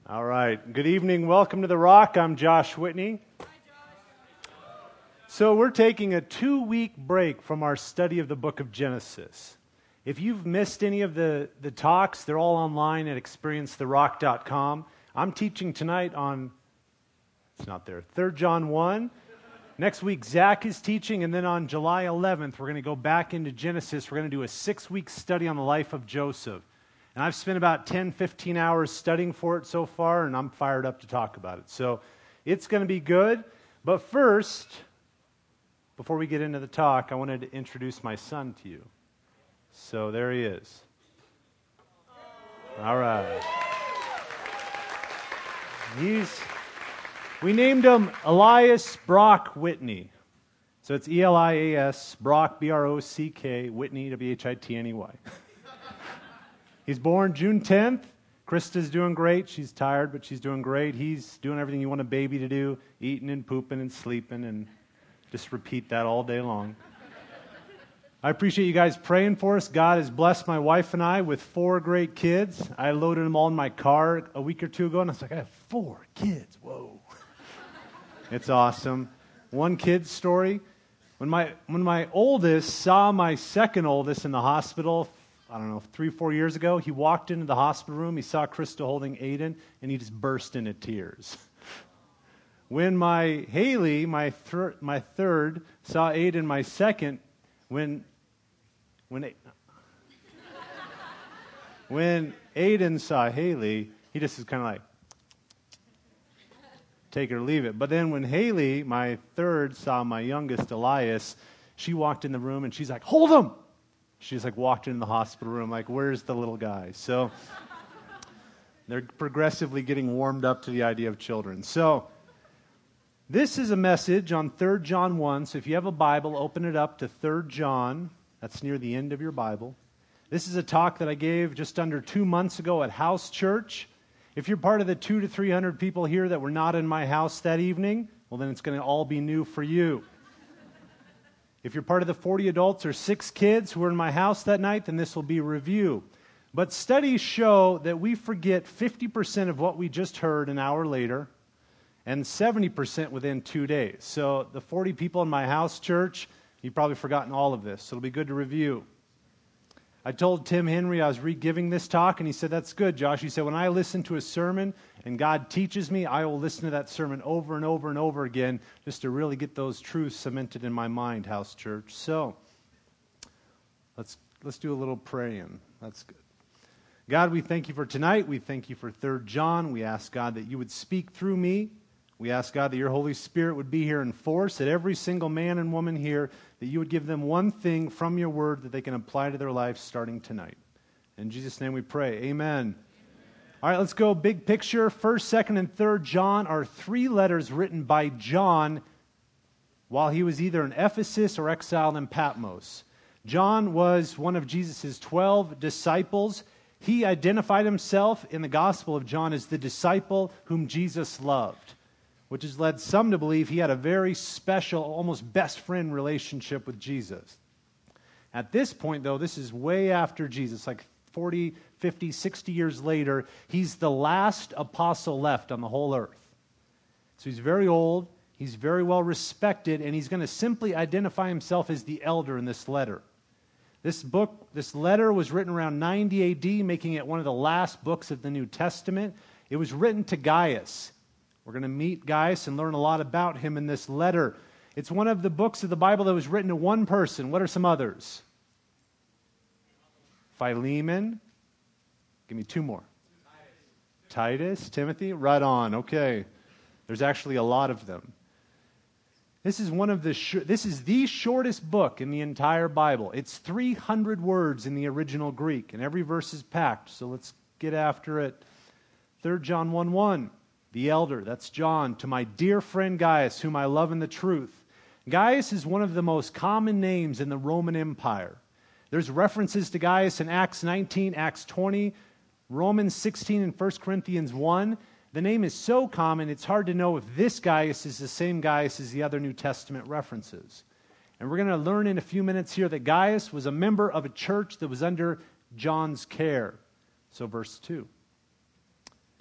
All right. Good evening. Welcome to The Rock. I'm Josh Whitney. So we're taking a 2-week break from our study of the book of Genesis. If you've missed any of the talks, they're all online at experiencetherock.com. I'm teaching tonight on, it's not there, 3 John 1. Next week, Zach is teaching, and then on July 11th, we're going to go back into Genesis. We're going to do a 6-week study on the life of Joseph. And I've spent about 10, 15 hours studying for it so far, and I'm fired up to talk about it. So it's going to be good. But first, before we get into the talk, I wanted to introduce my son to you. So there he is. All right. We named him Elias Brock Whitney. So it's E-L-I-A-S, Brock, B-R-O-C-K, Whitney, W-H-I-T-N-E-Y. He's born June 10th. Krista's doing great. She's tired, but she's doing great. He's doing everything you want a baby to do, eating and pooping and sleeping, and just repeat that all day long. I appreciate you guys praying for us. God has blessed my wife and I with 4 great kids. I loaded them all in my car a week or 2 ago, and I was like, I have 4 kids. Whoa. It's awesome. One kid's story. When my oldest saw my second oldest in the hospital, I don't know, 3 or 4 years ago, he walked into the hospital room, he saw Krista holding Aiden, and he just burst into tears. When my Haley, my third, saw Aiden, my second, when Aiden saw Haley, he just was kind of like, take it or leave it. But then when Haley, my third, saw my youngest, Elias, she walked in the room and she's like, hold him! She just walked into the hospital room like, where's the little guy? So they're progressively getting warmed up to the idea of children. So this is a message on 3 John 1. So if you have a Bible, open it up to 3 John. That's near the end of your Bible. This is a talk that I gave just under 2 months ago at House Church. If you're part of the 200 to 300 people here that were not in my house that evening, well, then it's going to all be new for you. If you're part of the 40 adults or 6 kids who were in my house that night, then this will be a review. But studies show that we forget 50% of what we just heard an hour later and 70% within 2 days. So the 40 people in my house church, you've probably forgotten all of this. So it'll be good to review. I told Tim Henry I was re-giving this talk, and he said, that's good, Josh. He said, when I listen to a sermon and God teaches me, I will listen to that sermon over and over and over again just to really get those truths cemented in my mind, House Church. So let's do a little praying. That's good. God, we thank you for tonight. We thank you for 3 John. We ask, God, that you would speak through me. We ask, God, that your Holy Spirit would be here in force, that every single man and woman here, that you would give them one thing from your word that they can apply to their life starting tonight. In Jesus' name we pray. Amen. All right, let's go big picture. 1st, 2nd, and 3rd John are 3 letters written by John while he was either in Ephesus or exiled in Patmos. John was one of Jesus' 12 disciples. He identified himself in the Gospel of John as the disciple whom Jesus loved, which has led some to believe he had a very special, almost best friend relationship with Jesus. At this point, though, this is way after Jesus, like 40, 50, 60 years later. He's the last apostle left on the whole earth. So he's very old, he's very well respected, and he's going to simply identify himself as the elder in this letter. This letter was written around 90 A.D., making it one of the last books of the New Testament. It was written to Gaius. We're going to meet Gaius and learn a lot about him in this letter. It's one of the books of the Bible that was written to one person. What are some others? Philemon. Give me 2 more. Titus, Timothy. Right on. Okay. There's actually a lot of them. This is the shortest book in the entire Bible. It's 300 words in the original Greek, and every verse is packed. So let's get after it. 3 John 1:1. The elder, that's John, to my dear friend Gaius, whom I love in the truth. Gaius is one of the most common names in the Roman Empire. There's references to Gaius in Acts 19, Acts 20, Romans 16, and 1 Corinthians 1. The name is so common, it's hard to know if this Gaius is the same Gaius as the other New Testament references. And we're going to learn in a few minutes here that Gaius was a member of a church that was under John's care. So verse 2.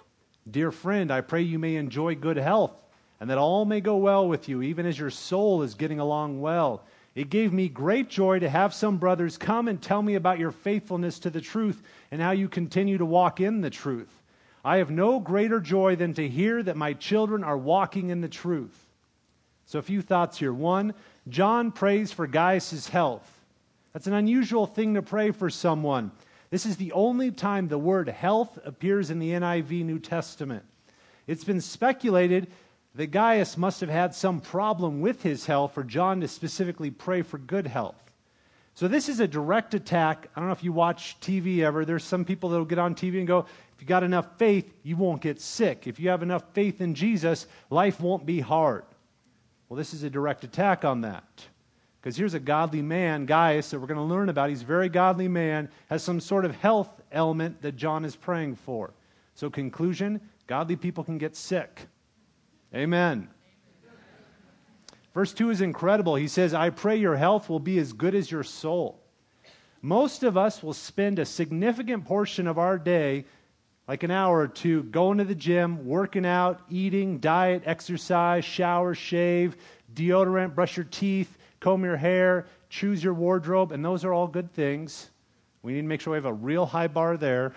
Dear friend, I pray you may enjoy good health, and that all may go well with you, even as your soul is getting along well. It gave me great joy to have some brothers come and tell me about your faithfulness to the truth and how you continue to walk in the truth. I have no greater joy than to hear that my children are walking in the truth. So a few thoughts here. One, John prays for Gaius' health. That's an unusual thing to pray for someone. This is the only time the word health appears in the NIV New Testament. It's been speculated that Gaius must have had some problem with his health for John to specifically pray for good health. So this is a direct attack. I don't know if you watch TV ever. There's some people that will get on TV and go, if you got enough faith, you won't get sick. If you have enough faith in Jesus, life won't be hard. Well, this is a direct attack on that. Because here's a godly man, Gaius, that we're going to learn about. He's a very godly man, has some sort of health element that John is praying for. So conclusion, godly people can get sick. Amen. Verse 2 is incredible. He says, I pray your health will be as good as your soul. Most of us will spend a significant portion of our day, like an hour or two, going to the gym, working out, eating, diet, exercise, shower, shave, deodorant, brush your teeth, comb your hair, choose your wardrobe, and those are all good things. We need to make sure we have a real high bar there.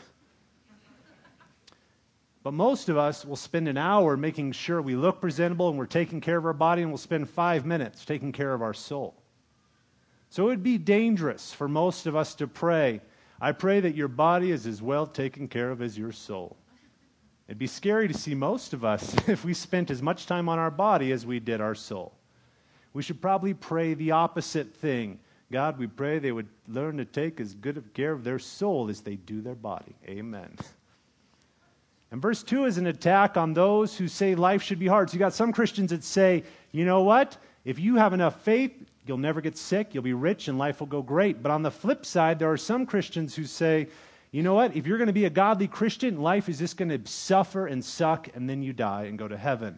But most of us will spend an hour making sure we look presentable and we're taking care of our body, and we'll spend 5 minutes taking care of our soul. So it would be dangerous for most of us to pray, I pray that your body is as well taken care of as your soul. It'd be scary to see most of us if we spent as much time on our body as we did our soul. We should probably pray the opposite thing. God, we pray they would learn to take as good of care of their soul as they do their body. Amen. And verse 2 is an attack on those who say life should be hard. So you got some Christians that say, you know what? If you have enough faith, you'll never get sick, you'll be rich, and life will go great. But on the flip side, there are some Christians who say, you know what? If you're going to be a godly Christian, life is just going to suffer and suck, and then you die and go to heaven.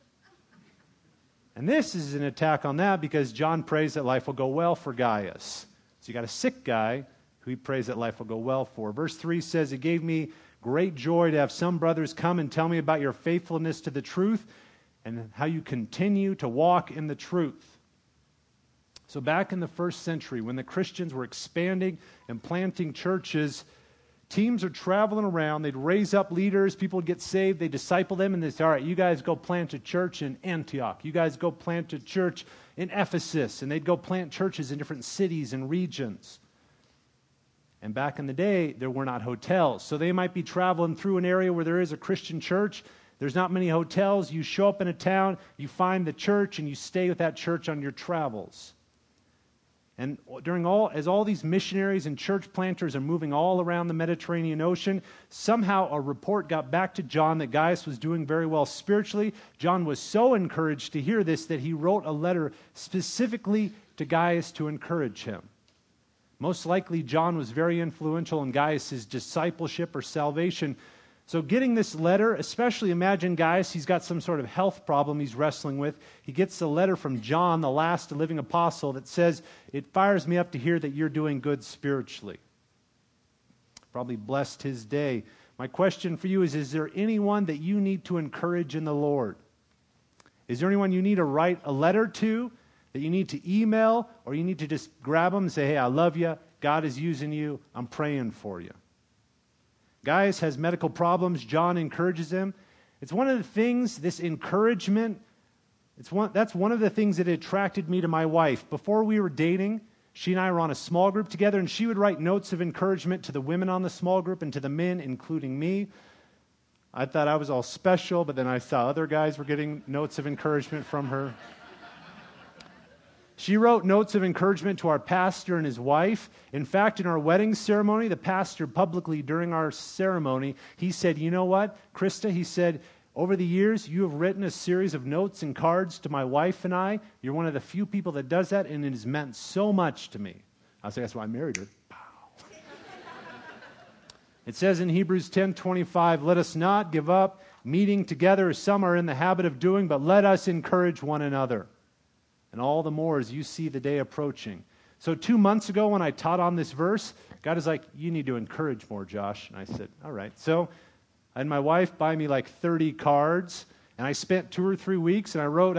And this is an attack on that because John prays that life will go well for Gaius. So you got a sick guy who he prays that life will go well for. Verse 3 says, it gave me great joy to have some brothers come and tell me about your faithfulness to the truth and how you continue to walk in the truth. So back in the first century, when the Christians were expanding and planting churches, teams are traveling around. They'd raise up leaders. People would get saved. They'd disciple them, and they'd say, all right, you guys go plant a church in Antioch. You guys go plant a church in Ephesus. And they'd go plant churches in different cities and regions. And back in the day, there were not hotels. So they might be traveling through an area where there is a Christian church. There's not many hotels. You show up in a town, you find the church, and you stay with that church on your travels. And as all these missionaries and church planters are moving all around the Mediterranean Ocean, somehow a report got back to John that Gaius was doing very well spiritually. John was so encouraged to hear this that he wrote a letter specifically to Gaius to encourage him. Most likely, John was very influential in Gaius' discipleship or salvation. So getting this letter, especially imagine Gaius, he's got some sort of health problem he's wrestling with. He gets a letter from John, the last living apostle, that says, it fires me up to hear that you're doing good spiritually. Probably blessed his day. My question for you is there anyone that you need to encourage in the Lord? Is there anyone you need to write a letter to, that you need to email, or you need to just grab them and say, hey, I love you, God is using you, I'm praying for you? Gaius has medical problems. John encourages him. It's one of the things, this encouragement, that's one of the things that attracted me to my wife. Before we were dating, she and I were on a small group together, and she would write notes of encouragement to the women on the small group and to the men, including me. I thought I was all special, but then I saw other guys were getting notes of encouragement from her. She wrote notes of encouragement to our pastor and his wife. In fact, in our wedding ceremony, the pastor publicly during our ceremony, he said, you know what, Krista, he said, over the years, you have written a series of notes and cards to my wife and I. You're one of the few people that does that, and it has meant so much to me. I was like, that's why I married her. It says in Hebrews 10:25, let us not give up meeting together as some are in the habit of doing, but let us encourage one another. And all the more as you see the day approaching. So 2 months ago when I taught on this verse, God is like, you need to encourage more, Josh. And I said, all right. So I had my wife buy me like 30 cards, and I spent 2 or 3 weeks, and I wrote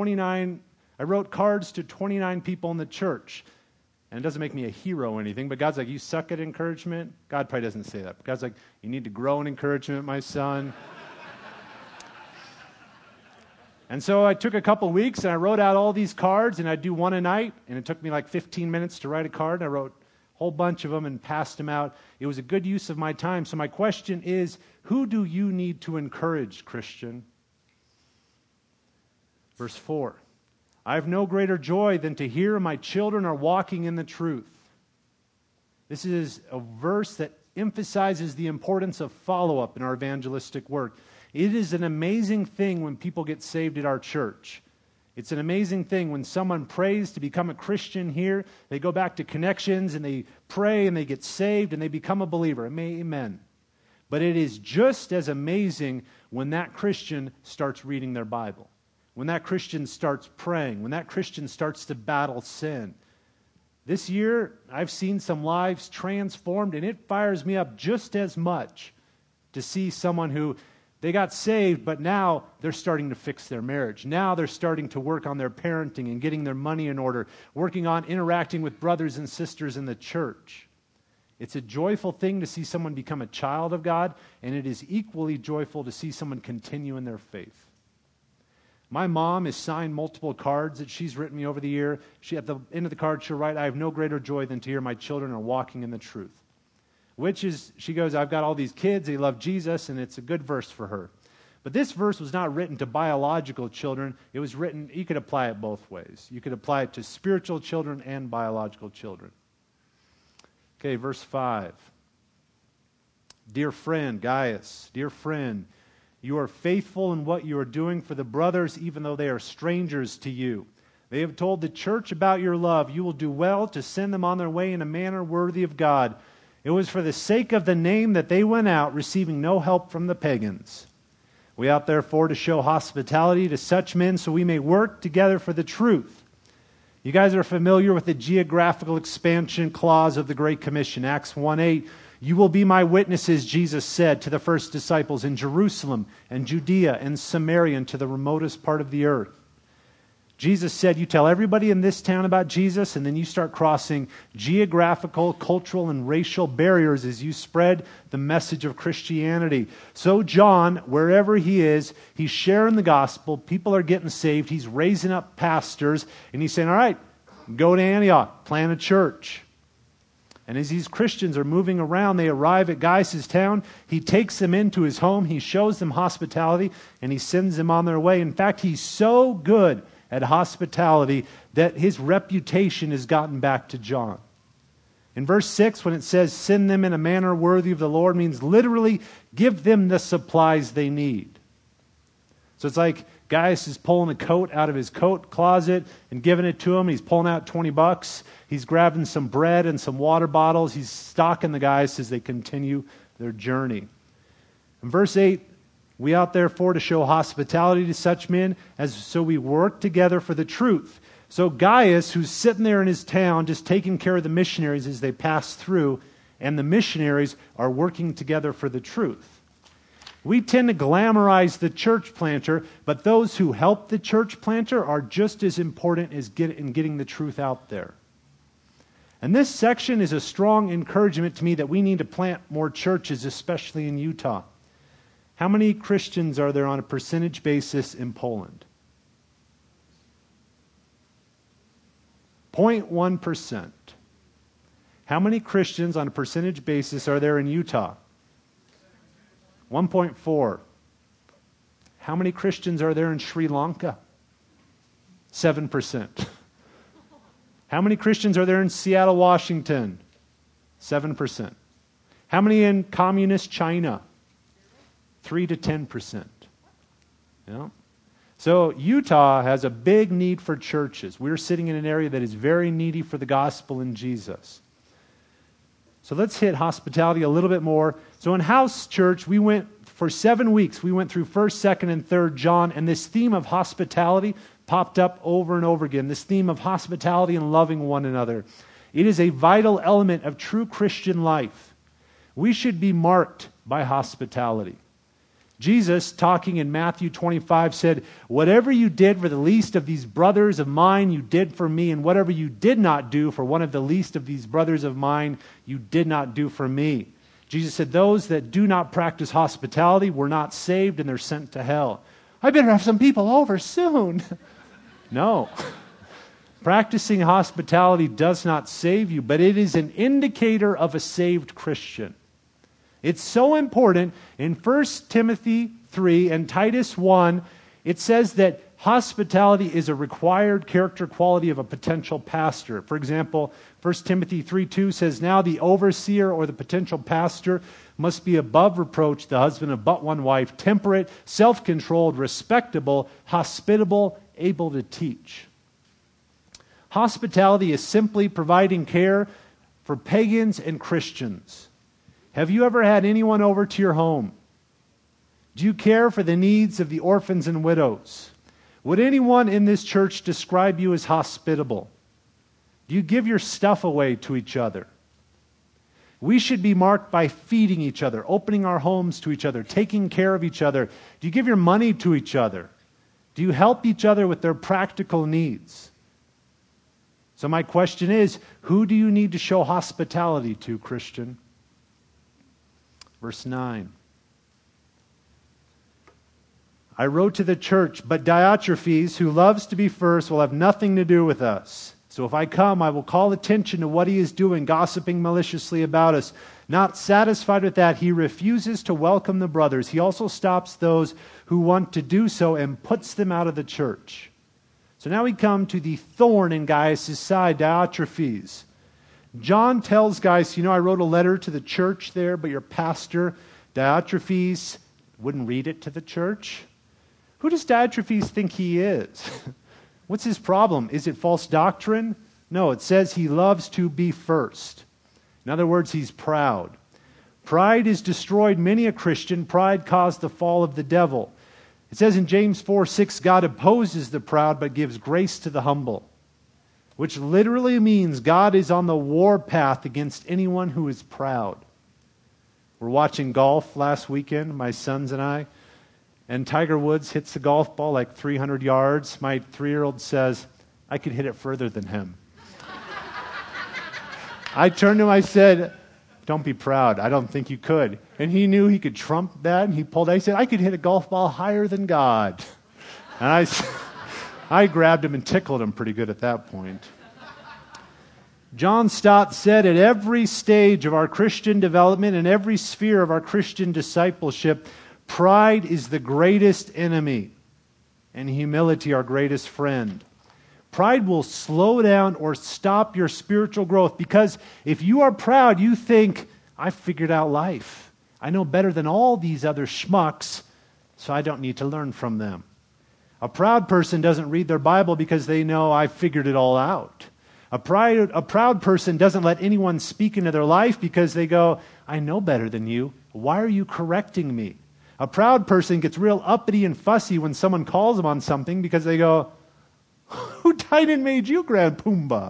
cards to 29 people in the church. And it doesn't make me a hero or anything, but God's like, you suck at encouragement? God probably doesn't say that. But God's like, you need to grow in encouragement, my son. And so I took a couple weeks, and I wrote out all these cards, and I'd do one a night, and it took me like 15 minutes to write a card. And I wrote a whole bunch of them and passed them out. It was a good use of my time. So my question is, who do you need to encourage, Christian? Verse 4. I have no greater joy than to hear my children are walking in the truth. This is a verse that emphasizes the importance of follow-up in our evangelistic work. It is an amazing thing when people get saved at our church. It's an amazing thing when someone prays to become a Christian here. They go back to Connections and they pray and they get saved and they become a believer. Amen. But it is just as amazing when that Christian starts reading their Bible. When that Christian starts praying, when that Christian starts to battle sin. This year, I've seen some lives transformed, and it fires me up just as much to see someone who, they got saved, but now they're starting to fix their marriage. Now they're starting to work on their parenting and getting their money in order, working on interacting with brothers and sisters in the church. It's a joyful thing to see someone become a child of God, and it is equally joyful to see someone continue in their faith. My mom has signed multiple cards that she's written me over the year. At the end of the card, she'll write, I have no greater joy than to hear my children are walking in the truth. Which is, she goes, I've got all these kids, they love Jesus, and it's a good verse for her. But this verse was not written to biological children. It was written, you could apply it both ways. You could apply it to spiritual children and biological children. Okay, verse 5. Dear friend, Gaius, dear friend, you are faithful in what you are doing for the brothers, even though they are strangers to you. They have told the church about your love. You will do well to send them on their way in a manner worthy of God. It was for the sake of the name that they went out, receiving no help from the pagans. We ought therefore to show hospitality to such men so we may work together for the truth. You guys are familiar with the geographical expansion clause of the Great Commission, Acts 1:8. You will be my witnesses, Jesus said to the first disciples, in Jerusalem and Judea and Samaria and to the remotest part of the earth. Jesus said, you tell everybody in this town about Jesus, and then you start crossing geographical, cultural, and racial barriers as you spread the message of Christianity. So John, wherever he is, he's sharing the gospel. People are getting saved. He's raising up pastors, and he's saying, all right, go to Antioch, plant a church. And as these Christians are moving around, they arrive at Gaius' town. He takes them into his home. He shows them hospitality, and he sends them on their way. In fact, he's so good at hospitality that his reputation has gotten back to John. In verse 6, when it says, send them in a manner worthy of the Lord, means literally give them the supplies they need. So it's like Gaius is pulling a coat out of his coat closet and giving it to him. He's pulling out $20. He's grabbing some bread and some water bottles. He's stocking the guys as they continue their journey. In verse 8, we ought therefore to show hospitality to such men as so we work together for the truth. So Gaius, who's sitting there in his town just taking care of the missionaries as they pass through, and the missionaries are working together for the truth. We tend to glamorize the church planter, but those who help the church planter are just as important as getting the truth out there. And this section is a strong encouragement to me that we need to plant more churches, especially in Utah. How many Christians are there on a percentage basis in Poland? 0.1%. How many Christians on a percentage basis are there in Utah? 1.4. How many Christians are there in Sri Lanka? 7%. How many Christians are there in Seattle, Washington? 7%. How many in communist China? 3 to 10%. Yeah. So Utah has a big need for churches. We're sitting in an area that is very needy for the gospel in Jesus. So let's hit hospitality a little bit more. So in House Church, we went for 7 weeks. We went through 1st, 2nd, and 3rd John, and this theme of hospitality popped up over and over again. This theme of hospitality and loving one another. It is a vital element of true Christian life. We should be marked by hospitality. Jesus, talking in Matthew 25, said, "Whatever you did for the least of these brothers of mine, you did for me, and whatever you did not do for one of the least of these brothers of mine, you did not do for me." Jesus said, "Those that do not practice hospitality were not saved, and they're sent to hell." I better have some people over soon. No. Practicing hospitality does not save you, but it is an indicator of a saved Christian. It's so important. In 1 Timothy 3 and Titus 1, it says that hospitality is a required character quality of a potential pastor. For example, 1 Timothy 3:2 says, "Now the overseer or the potential pastor must be above reproach, the husband of but one wife, temperate, self-controlled, respectable, hospitable, able to teach." Hospitality is simply providing care for pagans and Christians. Have you ever had anyone over to your home? Do you care for the needs of the orphans and widows? Would anyone in this church describe you as hospitable? Do you give your stuff away to each other? We should be marked by feeding each other, opening our homes to each other, taking care of each other. Do you give your money to each other? Do you help each other with their practical needs? So my question is, who do you need to show hospitality to, Christian? Verse 9. "I wrote to the church, but Diotrephes, who loves to be first, will have nothing to do with us. So if I come, I will call attention to what he is doing, gossiping maliciously about us. Not satisfied with that, he refuses to welcome the brothers. He also stops those who want to do so and puts them out of the church." So now we come to the thorn in Gaius' side, Diotrephes. John tells Gaius, "I wrote a letter to the church there, but your pastor, Diotrephes, wouldn't read it to the church." Who does Diotrephes think he is? What's his problem? Is it false doctrine? No, it says he loves to be first. In other words, he's proud. Pride has destroyed many a Christian. Pride caused the fall of the devil. It says in James 4:6, "God opposes the proud, but gives grace to the humble." Which literally means God is on the war path against anyone who is proud. We're watching golf last weekend, my sons and I, and Tiger Woods hits the golf ball like 300 yards. My 3-year-old says, "I could hit it further than him." I turned to him, I said, "Don't be proud. I don't think you could." And he knew he could trump that, and he pulled out. He said, "I could hit a golf ball higher than God." And I grabbed him and tickled him pretty good at that point. John Stott said, "At every stage of our Christian development and every sphere of our Christian discipleship, pride is the greatest enemy and humility our greatest friend." Pride will slow down or stop your spiritual growth, because if you are proud, you think, "I've figured out life. I know better than all these other schmucks, so I don't need to learn from them." A proud person doesn't read their Bible because they know, "I've figured it all out." A proud person doesn't let anyone speak into their life because they go, "I know better than you. Why are you correcting me?" A proud person gets real uppity and fussy when someone calls them on something because they go, "Who died and made you Grand Pumbaa?"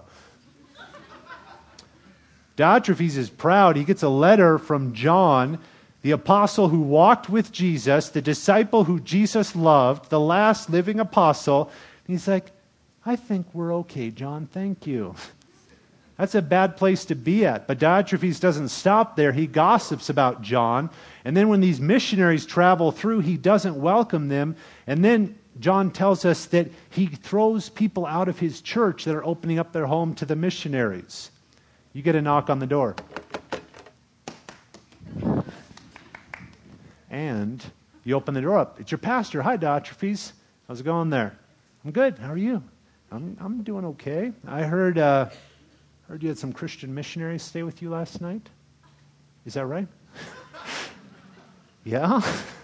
Diotrephes is proud. He gets a letter from John, the apostle who walked with Jesus, the disciple who Jesus loved, the last living apostle. And he's like, "I think we're okay, John. Thank you." That's a bad place to be at. But Diotrephes doesn't stop there. He gossips about John. And then when these missionaries travel through, he doesn't welcome them. And then John tells us that he throws people out of his church that are opening up their home to the missionaries. You get a knock on the door. And you open the door up. It's your pastor. "Hi, Diotrephes. How's it going there?" "I'm good. How are you?" I'm doing okay. I heard you had some Christian missionaries stay with you last night. Is that right?" "Yeah."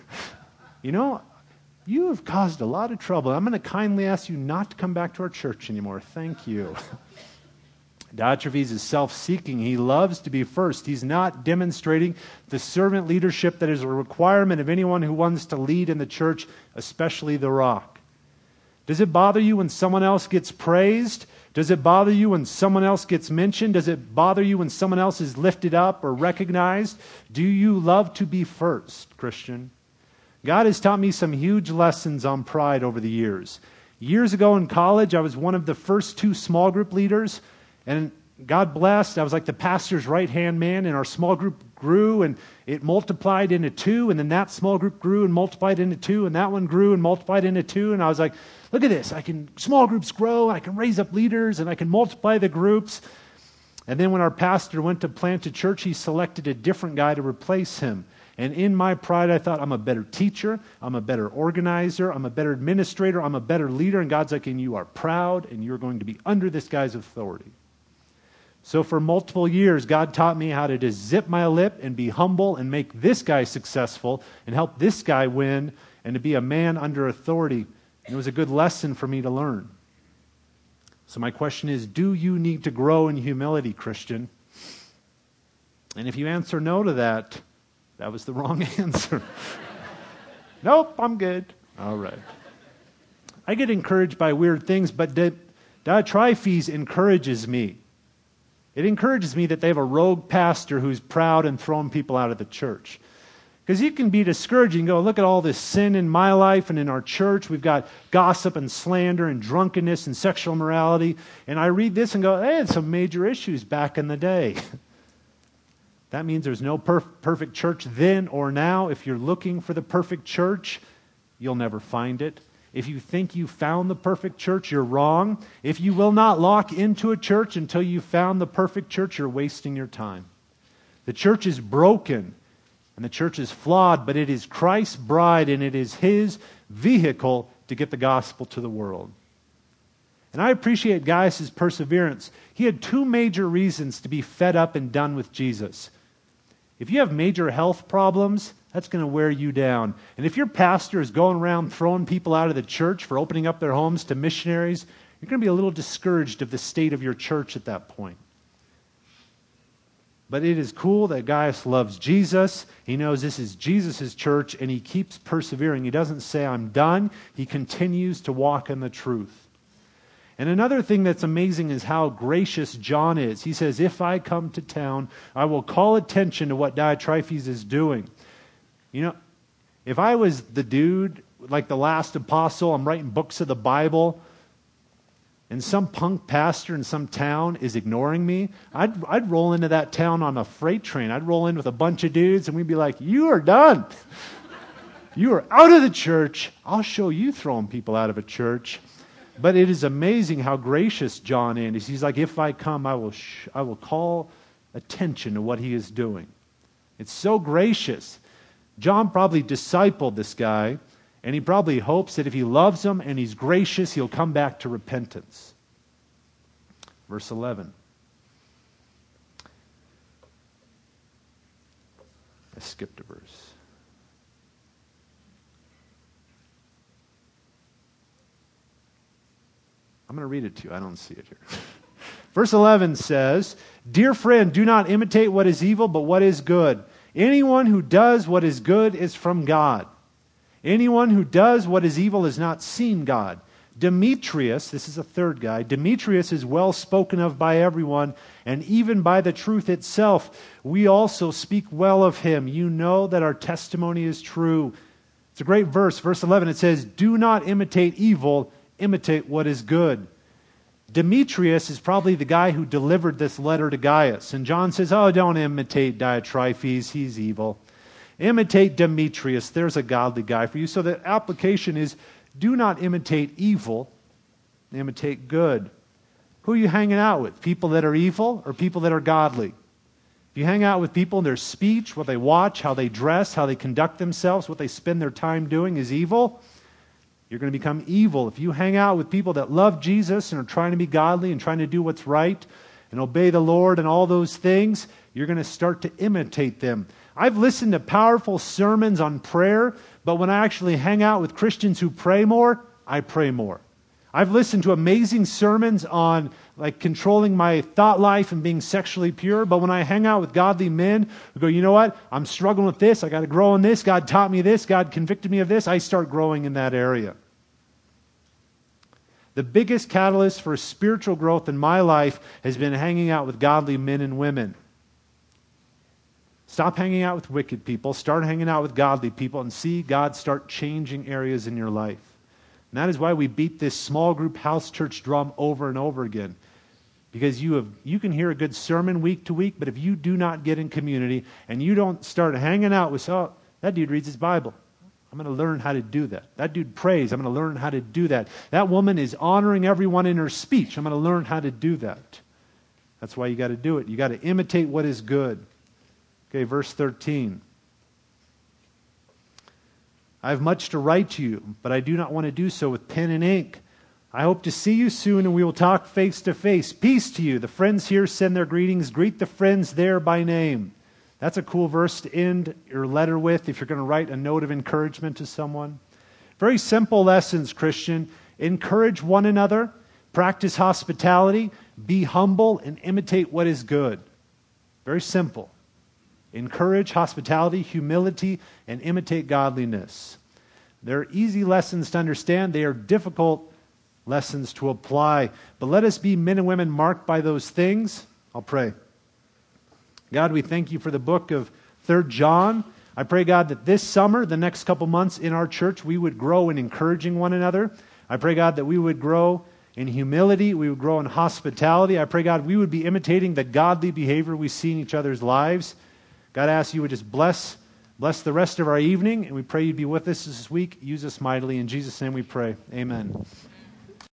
You have caused a lot of trouble. I'm going to kindly ask you not to come back to our church anymore. Thank you." Diotrephes is self-seeking. He loves to be first. He's not demonstrating the servant leadership that is a requirement of anyone who wants to lead in the church, especially the Rock. Does it bother you when someone else gets praised? Does it bother you when someone else gets mentioned? Does it bother you when someone else is lifted up or recognized? Do you love to be first, Christian? God has taught me some huge lessons on pride over the years. Years ago in college, I was one of the first 2 small group leaders, and God blessed, I was like the pastor's right-hand man, and our small group grew, and it multiplied into 2, and then that small group grew and multiplied into 2, and that one grew and multiplied into 2, and I was like, look at this, small groups grow, I can raise up leaders, and I can multiply the groups. And then when our pastor went to plant a church, he selected a different guy to replace him. And in my pride, I thought, I'm a better teacher, I'm a better organizer, I'm a better administrator, I'm a better leader. And God's like, and you are proud, and you're going to be under this guy's authority. So for multiple years, God taught me how to just zip my lip and be humble and make this guy successful and help this guy win and to be a man under authority. And it was a good lesson for me to learn. So my question is, do you need to grow in humility, Christian? And if you answer no to that, that was the wrong answer. Nope, I'm good. All right. I get encouraged by weird things, but Diotrephes encourages me. It encourages me that they have a rogue pastor who's proud and throwing people out of the church. Because you can be discouraging and go, look at all this sin in my life and in our church. We've got gossip and slander and drunkenness and sexual immorality. And I read this and go, hey, it's some major issues back in the day. That means there's no perfect church then or now. If you're looking for the perfect church, you'll never find it. If you think you found the perfect church, you're wrong. If you will not lock into a church until you found the perfect church, you're wasting your time. The church is broken and the church is flawed, but it is Christ's bride and it is His vehicle to get the gospel to the world. And I appreciate Gaius' perseverance. He had 2 major reasons to be fed up and done with Jesus. If you have major health problems, that's going to wear you down. And if your pastor is going around throwing people out of the church for opening up their homes to missionaries, you're going to be a little discouraged of the state of your church at that point. But it is cool that Gaius loves Jesus. He knows this is Jesus' church, and he keeps persevering. He doesn't say, I'm done. He continues to walk in the truth. And another thing that's amazing is how gracious John is. He says, if I come to town, I will call attention to what Diotrephes is doing. You know, if I was the dude, like the last apostle, I'm writing books of the Bible, and some punk pastor in some town is ignoring me, I'd roll into that town on a freight train. I'd roll in with a bunch of dudes, and we'd be like, you are done. You are out of the church. I'll show you throwing people out of a church. But it is amazing how gracious John is. He's like, if I come, I will call attention to what he is doing. It's so gracious. John probably discipled this guy, and he probably hopes that if he loves him and he's gracious, he'll come back to repentance. Verse 11. I skipped a verse. I'm going to read it to you. I don't see it here. Verse 11 says, Dear friend, do not imitate what is evil, but what is good. Anyone who does what is good is from God. Anyone who does what is evil has not seen God. Demetrius, this is a third guy, Demetrius is well spoken of by everyone, and even by the truth itself. We also speak well of him. You know that our testimony is true. It's a great verse. Verse 11, it says, Do not imitate evil, imitate what is good. Demetrius is probably the guy who delivered this letter to Gaius. And John says, oh, don't imitate Diotrephes, he's evil. Imitate Demetrius, there's a godly guy for you. So the application is, do not imitate evil, imitate good. Who are you hanging out with? People that are evil or people that are godly? If you hang out with people and their speech, what they watch, how they dress, how they conduct themselves, what they spend their time doing is evil, you're going to become evil. If you hang out with people that love Jesus and are trying to be godly and trying to do what's right and obey the Lord and all those things, you're going to start to imitate them. I've listened to powerful sermons on prayer, but when I actually hang out with Christians who pray more, I pray more. I've listened to amazing sermons on like controlling my thought life and being sexually pure, but when I hang out with godly men who go, you know what, I'm struggling with this, I got to grow in this, God taught me this, God convicted me of this, I start growing in that area. The biggest catalyst for spiritual growth in my life has been hanging out with godly men and women. Stop hanging out with wicked people. Start hanging out with godly people and see God start changing areas in your life. And that is why we beat this small group house church drum over and over again. Because you can hear a good sermon week to week, but if you do not get in community and you don't start hanging out with, oh, that dude reads his Bible. I'm going to learn how to do that. That dude prays. I'm going to learn how to do that. That woman is honoring everyone in her speech. I'm going to learn how to do that. That's why you got to do it. You got to imitate what is good. Okay, verse 13. I have much to write to you, but I do not want to do so with pen and ink. I hope to see you soon, and we will talk face to face. Peace to you. The friends here send their greetings. Greet the friends there by name. That's a cool verse to end your letter with if you're going to write a note of encouragement to someone. Very simple lessons, Christian. Encourage one another. Practice hospitality. Be humble and imitate what is good. Very simple. Encourage hospitality, humility, and imitate godliness. They're easy lessons to understand. They are difficult lessons to apply. But let us be men and women marked by those things. I'll pray. God, we thank you for the book of 3 John. I pray, God, that this summer, the next couple months in our church, we would grow in encouraging one another. I pray, God, that we would grow in humility. We would grow in hospitality. I pray, God, we would be imitating the godly behavior we see in each other's lives. God, I ask you would just bless the rest of our evening, and we pray you'd be with us this week. Use us mightily. In Jesus' name we pray. Amen.